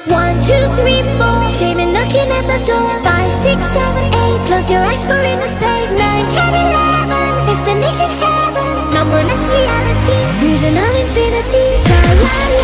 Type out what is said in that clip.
1, 2, 3, 4. Shaming knocking at the door. 5, 6, 7, 8. Close your eyes for inner space. 9, 10, 11. Destination heaven. Numberless reality. Vision of infinity. Sha la la.